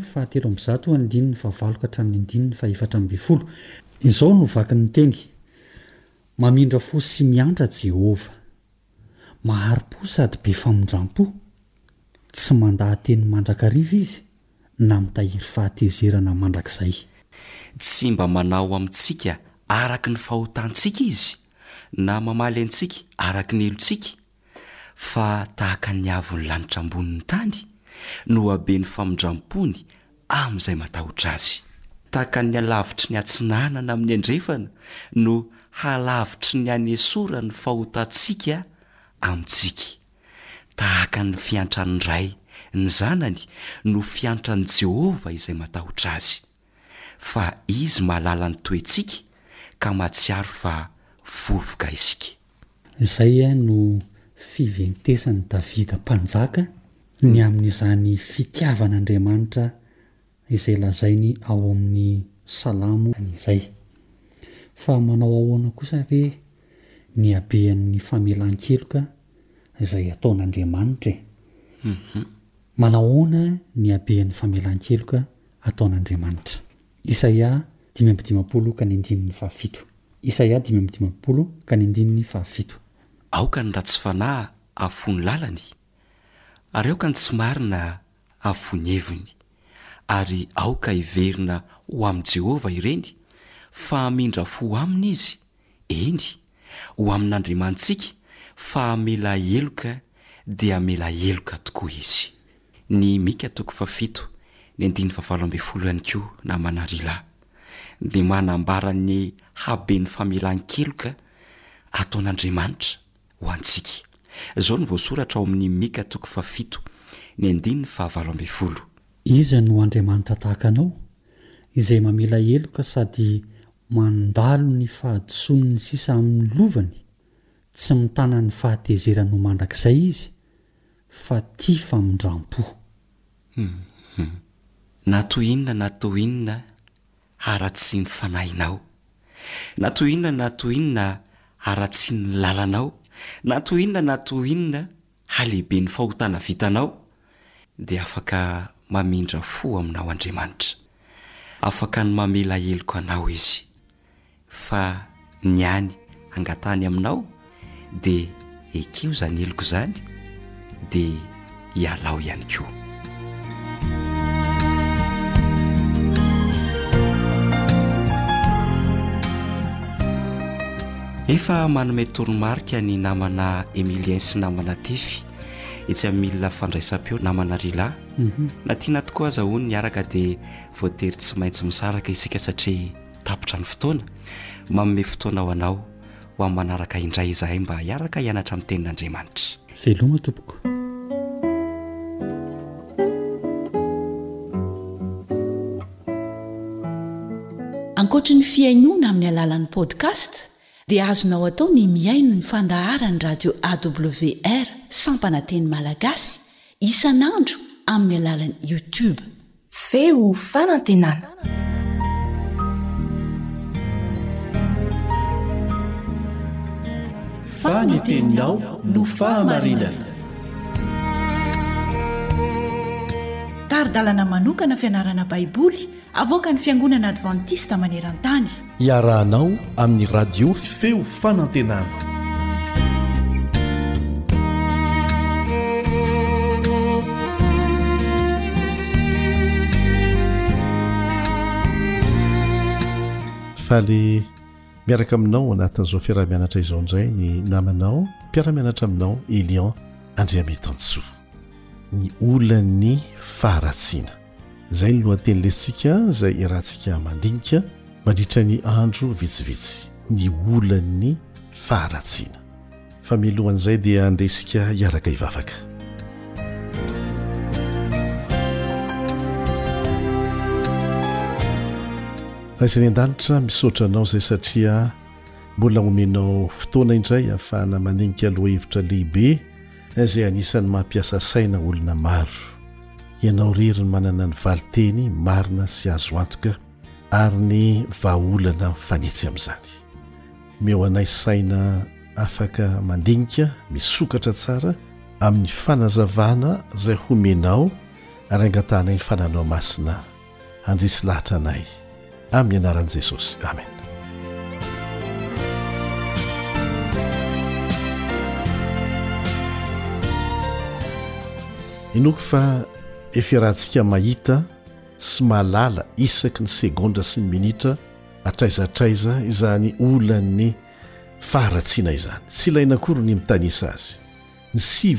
3:1 izao no vaky ny teny: mamindra fo sy miantra Jehova, mahari-po sady be famindram-po, tsy mandahateny mandrakariva izy na mitahiry fahatezerana mandrakizay. Tsy mba manao amintsika araky ny fahotantsika izy, na mamaly antsika araky ny elontsika, fa tahaka ny avon'ny lanitra ambonin'ny tany no abe ny famondram-pony amin'izay matahotra azy tahaka ny halavitry ny atsinanana amin'ny andrefana no halavitry ny anesora ny fahotantsika amintsika tahaka ny fiantra ny ray ny zanany no fiantra ny Jehova izay matahotra azy fa izy mahalala ny toetsika ka matsiaro fa vorovoka isika. Izay no fiventesany Davida mpanjaka ny amin'izany fitiavan'Andriamanitra izay lazainy ao amin'ny salamo izay. Fa manao ahoana kosa re ny habean'ny famelan-keloka izay ataon'Andriamanitra. Manao ahoana ny habean'ny famelan-keloka ataon'Andriamanitra. Isaia 5:17. Isaia 5:17. Aoka ny ratsy fanahy afony lalany ary aoka ny tsy marina afony heviny ary aoka hiverina ho amin'i Jehova ireny fa hamindra fo aminy izy eny ho amin'Andriamantsika fa hamela heloka dia hamela heloka tokoa izy. Ny Mika 7:7 ihany koa na manarila dia manambara ny haben'ny famelan-keloka ataon'Andriamanitra ho antsika. Izao ny voasoratra ao amin'ny Mika 7:7. Iza no Andriamanitra tahaka anao izay mamela heloka sady mandalo ny fahadison'ny sisa amin'ny lovany, tsy mitana ny fahatezerany ho mandrakizay izy fa tia famondram-po. Na to inona ara-tsy ny fanahinao, na to inona ara-tsy ny lalanao, na to inona halehibe ny fahotana vitanao, dia afaka mamindra fo aminao Andriamanitra, afaka ny mamela heloka anao izy, fa ny any angatany aminao dia ekeo zany heloko zany dia hialao ihany koa. Efa manome toromarika ny namana Emilien sy namana Tefy etsy amin'ny milina fandraisam-peo namana Rila. Na tiana tokoa azahoany niaraka dia voatery tsy maintsy misaraka isika satria tapitra ny fotoana. Manome fotoana ho anao ho amin'ny manaraka indray izahay mba hiaraka hianatra amin'ny tenin'Andriamanitra. Veloma tompoko. Ankoatra ny fiainoana amin'ny alalan'ny podcast dia azonao atao ny miaino ny fandaharany radio AWR sampananteny malagasy isanandro amin'ny alalan'ny YouTube. Feo fanantenana. Faniteninao no fahamarinana. Taridalana manokana fianarana baiboly avoaka ny fiangonana Adventista maneran-tany. Iarahanao amin'ny radio Feo Fanantenana. Faly miaraka aminao anatin'izao fiarah-mianatra izao indray ny namanao mpiara-mianatra aminao Elion Andriametansoa, ny olan'ny faharatsiana. Izay ny lohateny lesika izay iarahantsika mandinika mandritra ny andro vitsivitsy, ny olan'ny faharatsiana. Fa mialohan'izay dia andesika hiaraka hivavaka. Raisiny an-danitra misaotra anao izay satria mbola omenao fotoana indray ahafahana mandinika lohahevitra lehibe izay anisan'ny mampiasa saina olona maro. Ianao rery ny manana ny valiteny marina sy azo antoka ary ny vahaolana fanitsy amin'izany. Meo anay saina afaka mandinika misokatra tsara amin'ny fanazavana izay homenao ary angatanay ny fananao masina handrisy lahatra anay amin'ny anaran'i Jesosy. Amen. Inoko fa efiarahantsika mahita sy mahalala isaky ny segondra sy ny minitra atraizatraiza izany olan'ny faharatsiana izany. Tsy ilaina akory ny mitanisa azy. ny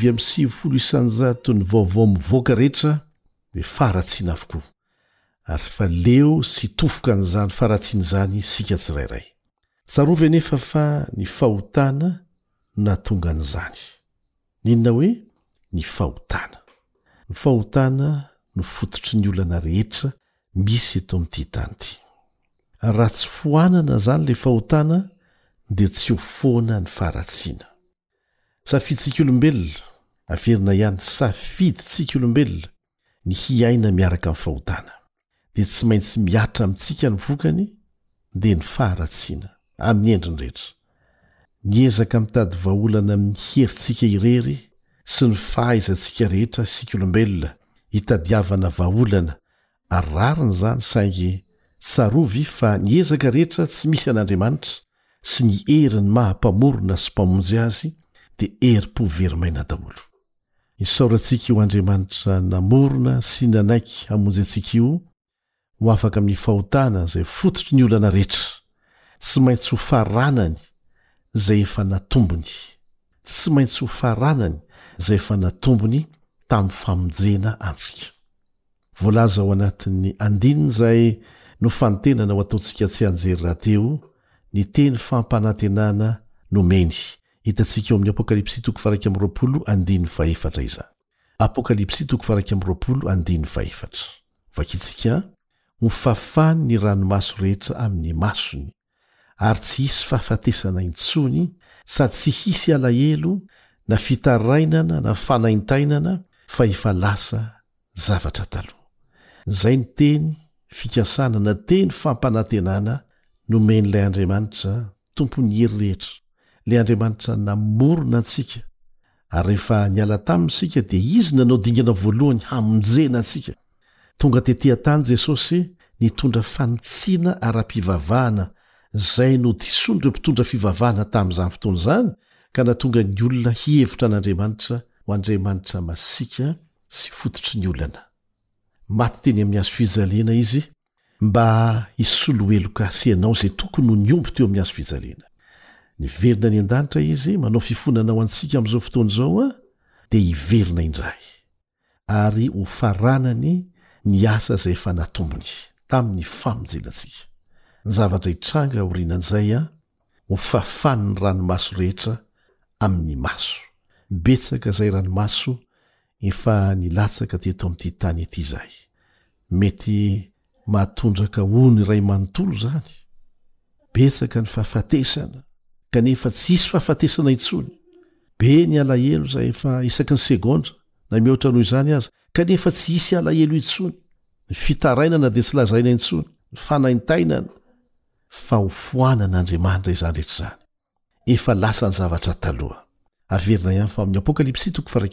5,9 ny vaovao mivoaka rehetra dia faratsiana avokoa ary fa leo sy tofoka n'izany faratsiana izany sika tsirairay. Tsarovy anefa fa ny fahotana natonga an'izany. Ninona hoe ny fahotana? Ny fahotana no fototry ny olana rehetra misy eto amin'ity tany ity. Raha tsy foanana zany le fahotana dia tsy ho foana ny faratsiana. Safiditsika olombelona, averina ihany safiditsika olombelona ny hiaina miaraka amin'ny fahotana. Dia tsy maintsy miatra amintsika ny vokany dia ny faharatsiana amin'ny endriny rehetra. Niezaka mitady vahaolana amin'ny herintsika irery sy ny fahaizantsika rehetra sika olombelona hitadiavana vahaolana ary rariny zany saingy tsarovy fa niezaka rehetra tsy misy an'Andriamanitra sy ny heriny mahampamorona sy mpamonjy azy dia herim-po verimaina daholo. Isaorantsika io Andriamanitra namorona sy nanaiky hamonjy antsika io ho afaka amin'ny fahotana izay fototry ny olana rehetra, tsy maintsy ho faranany izay efa natombony, tsy maintsy ho faranany izay efa natombony tamin'ny famonjena antsika. Voalaza ao anatin'ny andininy izay no fantenana ho ataontsika tsy anjery rahateo ny teny fampanantenana nomeny. Hitantsika eo amin'ny Apokalipsy 2:20 izany. Apokalipsy 2:20. Vakitsika ho fafany ny ranomaso rehetra amin'ny masony ary tsy hisy fahafatesana intsony sady tsy hisy alahelo na fitarainana na fanaintainana fa efa lasa zavatra taloha. Izay ny teny fikasana na teny fampanantenana nomen'ilay Andriamanitra tompony hery rehetra, ilay Andriamanitra namorona antsika ary rehefa niala taminy sika dia izy nanao dingana voalohany hamonjena antsika. Tonga tetỳ tany Jesosy nitondra fanitsiana ara-pivavahana izay no dison'ireo mpitondra fivavahana tamin'izany fotoana izany ka natonga ny olona hihevitra an'Andriamanitra ho Andriamanitra masika sy fototry ny olana. Maty teny amin'ny hazo fijaliana izy mba hisolo heloka asianao izay tokony ho niomby teo amin'ny hazo fijaliana. Niverina ny an-danitra izy manao fifonana ho antsika amin'izao fotoana izao dia hiverina indray ary ho faranany ny asa izay efa natombony tamin'ny famonjenantsika. Ny zavatra hitranga aorianan'izay ho fafany ny ranomaso rehetra amin'ny maso. Betsaka izay ranomaso efa nilatsaka teto amin'ity tany ety izay. Mety mahatondraka hony iray manontolo zany. Betsaka ny fahafatesana kanefa tsy hisy fahafatesana intsony. Be ny alahelo izay efa isaky ny segondra na mihoatra noho izany aza kanefa tsy hisy alahelo intsony. Ny fitarainana dia tsy lazaina intsony, ny fanaintainana fa ho foanan'Andriamanitra izany rehetra izany. Efa lasa ny zavatra taloha. Averina ihany fa amin'ny Apokalipsy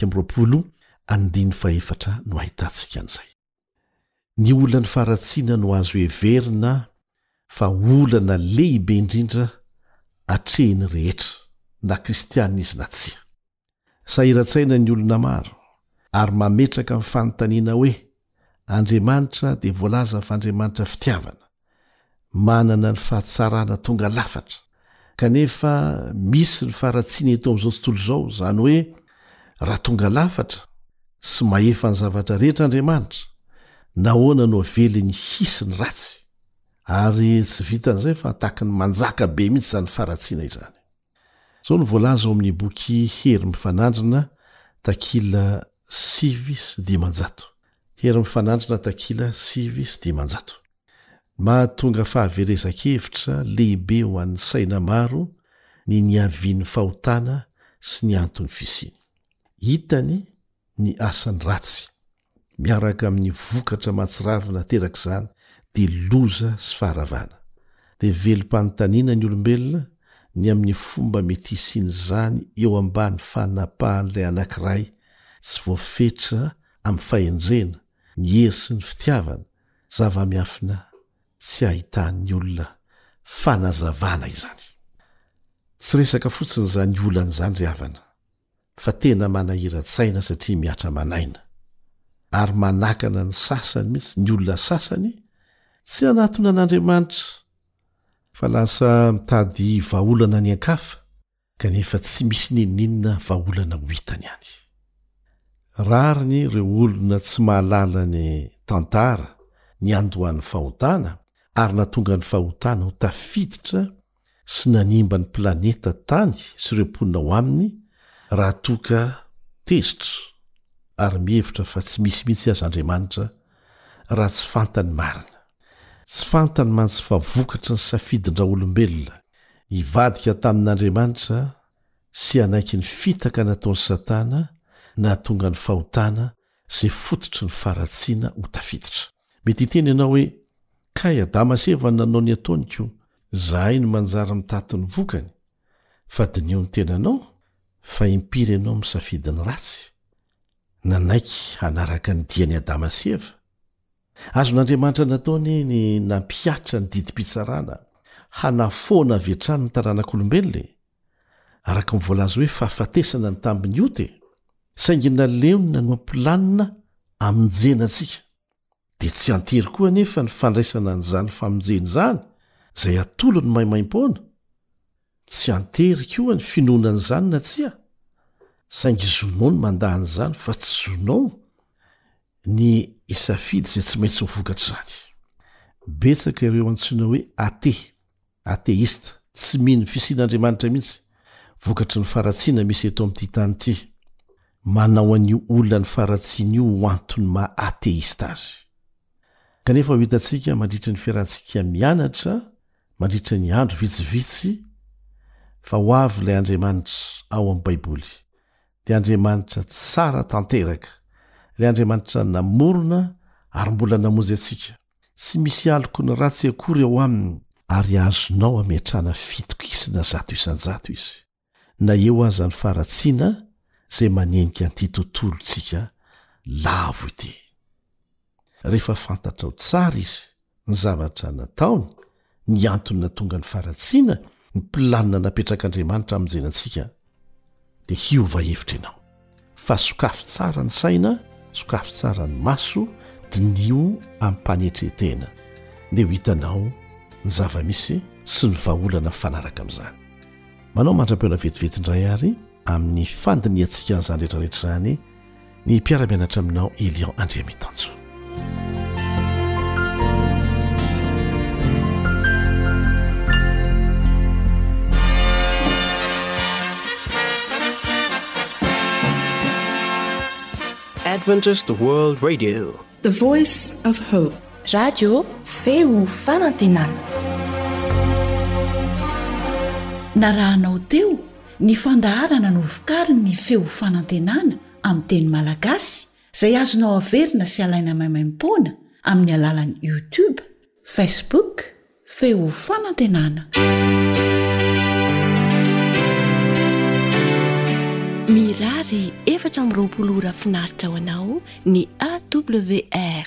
2:20 no ahitantsika an'izay. Ny olana faratsiana no azo heverina fa olana lehibe indrindra atrehiny rehetra na kristianina izy na tsia. Sahiran-tsaina ny olona maro ary mametraka amin'ny fanontaniana hoe Andriamanitra dia voalaza fa Andriamanitra fitiavana, manana ny fahatsarana tonga lafatra, kanefa misy ny faratsiana eto amin'izao tontolo izao, izany hoe raha tonga lafatra sy mahefa ny zavatra rehetra Andriamanitra, nahoana no aveliny hisy ny ratsy ary tsy vitan'izay fa tahaka ny manjaka be mihitsy izany faratsiana izany. Izao no voalaza ao amin'ny boky Hery mifanandrina takila 5:5. Hery mifanandrina takila 5:5. Mahatonga fahaverezan-kevitra lehibe ho an'ny saina maro ny niavian'ny fahotana sy ny antony fisiny. Hitany ny asany ratsy miaraka amin'ny vokatra mahatsiravina terak'izany dia loza sy faharavana. Dia velom-panontaniana ny olombelona ny amin'ny fomba mety hisiny izany eo ambany fanapahan'ilay anankiray tsy voafetra amin'ny fahendrena, ny hery sy ny fitiavana, zava-miafina tsy ahitan'ny olona fanazavana izany. Tsy resaka fotsiny izany olana izany ry havana, fa tena manahira-tsaina satria miatra manaina ary manakana ny sasany mihitsy ny olona sasany tsy anatona an'Andriamanitra fa lasa mitady vahaolana ny ankafa kanefa tsy misy nininna vaolana ho hitany any. Rariny ireo olona tsy mahalala ny tantara ny andohan'ny fahotana ary natonga ny fahotana ho tafiditra sy nanimba ny planeta tany sy ireo mponina ao aminy raha toka tezitra ary mihevitra fa tsy misy mihitsy az'Andriamanitra raha tsy fantany marina. Tsy fantany mantsy fa vokatra ny safidindra olombelona hivadika tamin'Andriamanitra sy anaiky ny fitaka nataon'ny Satana nahatonga ny fahotana izay fototry ny faratsiana ho tafiditra. Mety hiteny ianao hoe kay Adama sy Eva nanao ny ataonyko, zahay no manjara mitady ny vokany. Fa dinio ny tenanao fa impiry ianao misafidy ny ratsy, nanaiky hanaraka ny diany Adama sy Eva. Azon'Andriamanitra nataony ny nampiatra ny didim-pitsarana hanafoana avy hatrany ny taranak'olombelona, araka mivoalaza hoe fahafatesana ny tambiny iote, saingy naleona no ampilanina amonjena antsika. Dia tsy antery koa nefa ny fandraisana n'izany famonjeny izany izay atolo ny maimaim-poana. Tsy antery koa ny finoana n'izany na tsia, saingy zonao ny mandahan'izany fa tsy zonao ny isafidy izay tsy maintsy mivokatra izany. Betsaka ireo antsoina hoe ateista, tsy mino fisian'Andriamanitra mihitsy, vokatry ny faratsiana misy eto amin'ity tany ity. Manao an'io olona ny faratsiana io ho antony ateista azy. Kanefa ho hitantsika mandritra ny fiarahantsika mianatra, mandritra ny andro vitsivitsy, fa ho avy ilay Andriamanitra ao amin'ny Baiboly, dia Andriamanitra tsara tanteraka, ilay Andriamanitra namorona ary mbola namonjy antsika. Tsy misy aloko ny ratsy akory ao aminy, ary azonao ametrana fitokisana 100 isan-jato izy. Na eo aza ny faratsiana izay manenika an'ity tontolontsika lavo ity. Rehefa fantatrao tsara izy ny zavatra nataony, ny antony natonga ny faratsiana, ny planina napetrak'Andriamanitra amonjenantsika, dia hiova hevitra ianao. Fa sokafy tsara ny saina, sokafy tsara ny maso, dinio ampanetretena, dia ho hitanao ny zava-misy sy ny vahaolana fanaraka amin'izany. Manao mandra-peona vetivetindray ary amin'ny fandiniantsika an'izany rehetrarehetra izany ny mpiara-mianatra aminao Elion Andriamitanjo. Adventist World Radio, The Voice of Hope. Radio feo fanantenana. Narahanao teo ny fandaharana no vokariny ny feo fanantenana amin'ny teny malagasy izay azonao averina sy alaina maimaim-poana amin'ny alalan'ny YouTube, Facebook, feo fanantenana. Mirary 420 ora finaritra ho anao ny AWR